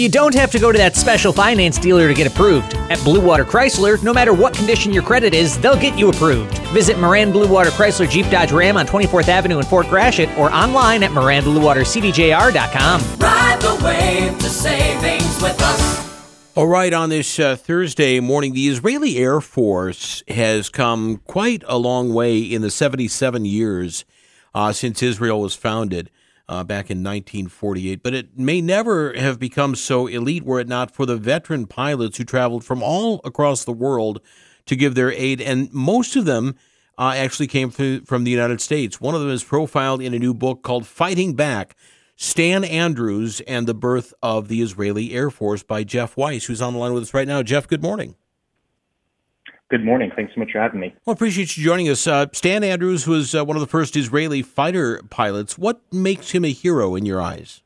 You don't have to go to that special finance dealer to get approved. At Blue Water Chrysler, no matter what condition your credit is, they'll get you approved. Visit Moran Blue Water Chrysler Jeep Dodge Ram on 24th Avenue in Fort Gratiot or online at MoranBlueWaterCDJR.com. Ride the wave to savings with us. All right, on this Thursday morning, the Israeli Air Force has come quite a long way in the 77 years since Israel was founded. Back in 1948, but it may never have become so elite were it not for the veteran pilots who traveled from all across the world to give their aid, and most of them actually came from the United States. One of them is profiled in a new book called Fighting Back, Stan Andrews and the Birth of the Israeli Air Force by Jeff Weiss, who's on the line with us right now. Jeff, good morning. Good morning. Thanks so much for having me. Well, appreciate you joining us. Stan Andrews was one of the first Israeli fighter pilots. What makes him a hero in your eyes?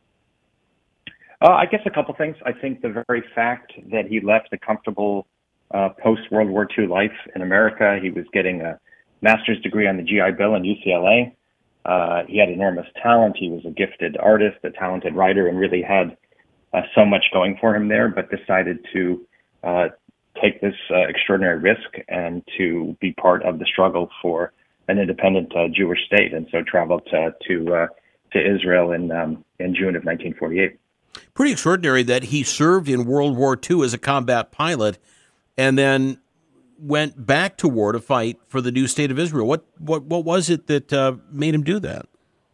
I guess a couple things. I think the very fact that he left a comfortable post-World War II life in America. He was getting a master's degree on the GI Bill in UCLA. He had enormous talent. He was a gifted artist, a talented writer, and really had so much going for him there, but decided to take this extraordinary risk and to be part of the struggle for an independent Jewish state, and so traveled to Israel in June of 1948. Pretty extraordinary that he served in World War II as a combat pilot, and then went back to war to fight for the new state of Israel. What was it that made him do that?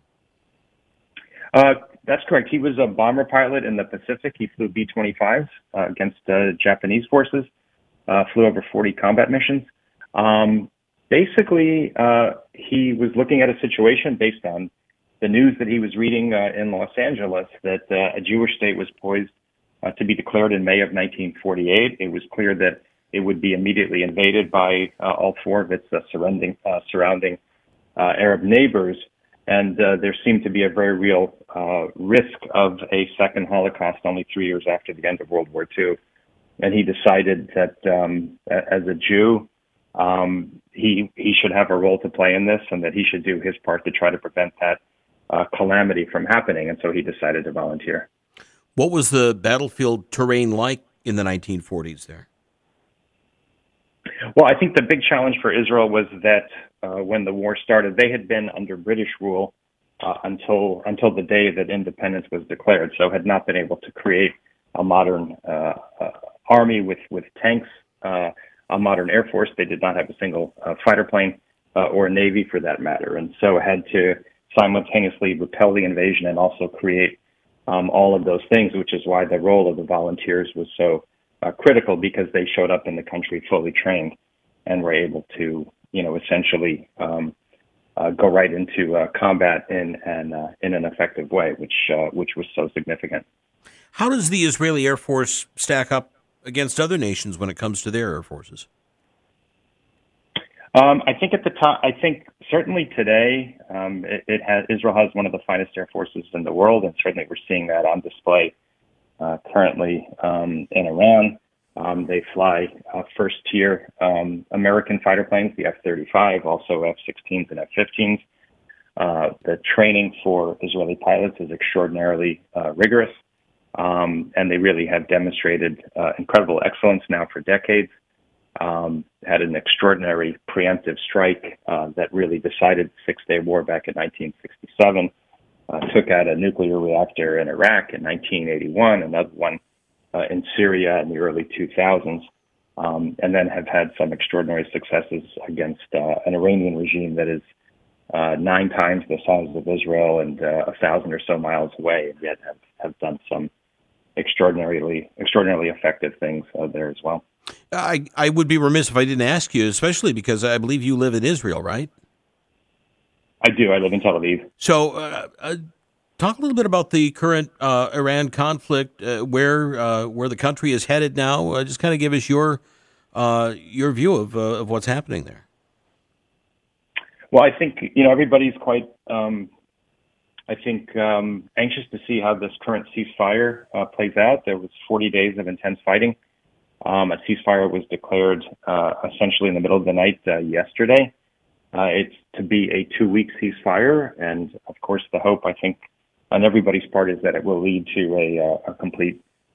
That's correct. He was a bomber pilot in the Pacific. He flew B-25s against Japanese forces. Flew over 40 combat missions. Basically, he was looking at a situation based on the news that he was reading in Los Angeles that a Jewish state was poised to be declared in May of 1948. It was clear that it would be immediately invaded by all four of its surrounding Arab neighbors. And there seemed to be a very real risk of a second Holocaust only 3 years after the end of World War II. And he decided that as a Jew, he should have a role to play in this, and that he should do his part to try to prevent that calamity from happening. And so he decided to volunteer. What was the battlefield terrain like in the 1940s there? Well, I think the big challenge for Israel was that when the war started, they had been under British rule until the day that independence was declared, so had not been able to create a modern army with tanks, a modern air force. They did not have a single fighter plane or a navy for that matter, and so had to simultaneously repel the invasion and also create all of those things, which is why the role of the volunteers was so critical, because they showed up in the country fully trained and were able to, essentially go right into combat in an effective way, which was so significant. How does the Israeli Air Force stack up against other nations when it comes to their air forces? I think at the time, certainly today, Israel has one of the finest air forces in the world, and certainly we're seeing that on display currently in Iran. They fly first-tier American fighter planes, the F-35, also F-16s and F-15s. The training for Israeli pilots is extraordinarily rigorous. And they really have demonstrated incredible excellence now for decades. Had an extraordinary preemptive strike that really decided the Six-Day War back in 1967. Took out a nuclear reactor in Iraq in 1981, another one in Syria in the early 2000s, and then have had some extraordinary successes against an Iranian regime that is 9 times the size of Israel and 1,000 or so miles away, and yet have done some extraordinarily effective things there as well. I would be remiss if I didn't ask you, especially because I believe you live in Israel, right? I do. I live in Tel Aviv. So talk a little bit about the current Iran conflict, where the country is headed now. Just kind of give us your view of what's happening there. Well, I think, everybody's quite anxious to see how this current ceasefire plays out. There was 40 days of intense fighting. A ceasefire was declared essentially in the middle of the night yesterday. It's to be a 2-week ceasefire, and of course the hope, I think, on everybody's part is that it will lead to a complete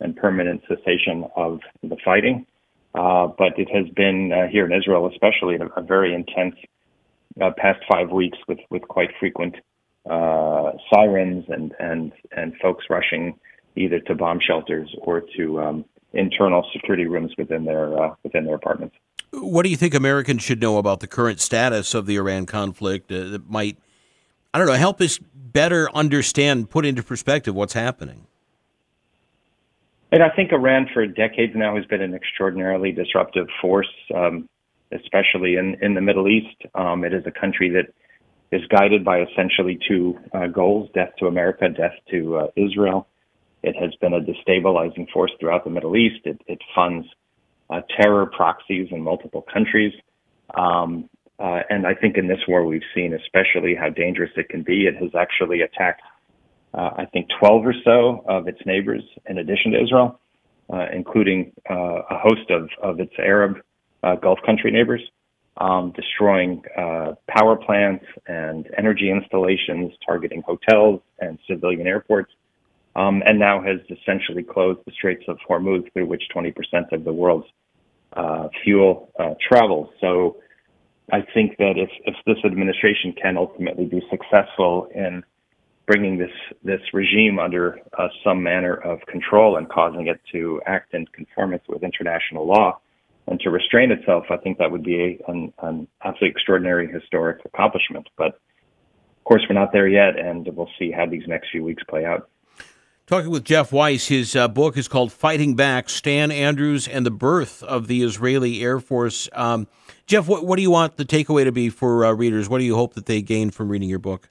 and permanent cessation of the fighting. But it has been here in Israel, especially, a very intense past 5 weeks with quite frequent sirens and folks rushing either to bomb shelters or to internal security rooms within their apartments. What do you think Americans should know about the current status of the Iran conflict that might, help us better understand, put into perspective what's happening? And I think Iran for decades now has been an extraordinarily disruptive force, especially in the Middle East. It is a country that is guided by essentially two goals: death to America, death to Israel. It has been a destabilizing force throughout the Middle East. It funds terror proxies in multiple countries. And I think in this war we've seen especially how dangerous it can be. It has actually attacked, 12 or so of its neighbors in addition to Israel, including a host of its Arab Gulf country neighbors, destroying power plants and energy installations, targeting hotels and civilian airports, and now has essentially closed the Straits of Hormuz, through which 20% of the world's fuel travels. So I think that if this administration can ultimately be successful in bringing this regime under some manner of control and causing it to act in conformance with international law and to restrain itself, I think that would be an absolutely extraordinary historic accomplishment. But of course, we're not there yet, and we'll see how these next few weeks play out. Talking with Jeff Weiss, his book is called Fighting Back, Stan Andrews and the Birth of the Israeli Air Force. Jeff, what do you want the takeaway to be for readers? What do you hope that they gain from reading your book?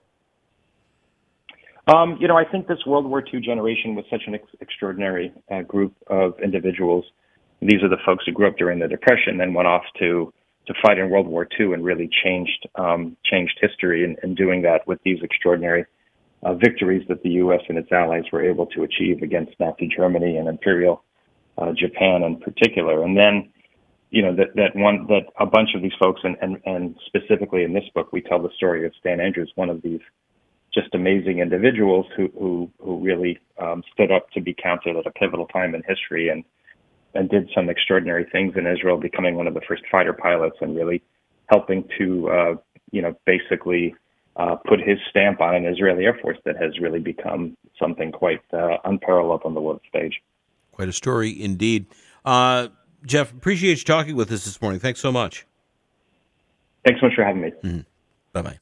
I think this World War II generation was such an extraordinary group of individuals. These are the folks who grew up during the Depression, then went off to fight in World War II and really changed history in doing that with these extraordinary victories that the U.S. and its allies were able to achieve against Nazi Germany and Imperial Japan in particular. And then, that a bunch of these folks, and specifically in this book, we tell the story of Stan Andrews, one of these just amazing individuals who really stood up to be counted at a pivotal time in history and did some extraordinary things in Israel, becoming one of the first fighter pilots and really helping to, basically put his stamp on an Israeli Air Force that has really become something quite unparalleled on the world stage. Quite a story indeed. Jeff, appreciate you talking with us this morning. Thanks so much. Thanks so much for having me. Mm-hmm. Bye-bye.